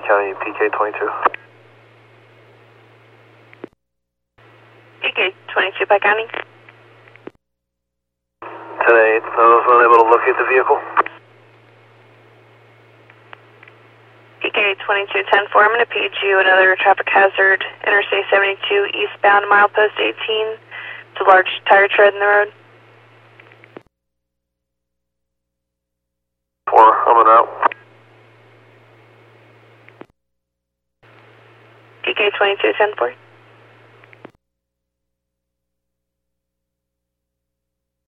County, PK22. PK22 Pike County. 10-8, I was unable to locate the vehicle. PK22 10-4, I'm going to page you another traffic hazard, Interstate 72 eastbound, milepost 18. It's a large tire tread in the road. 4, coming out. PK22 10-4.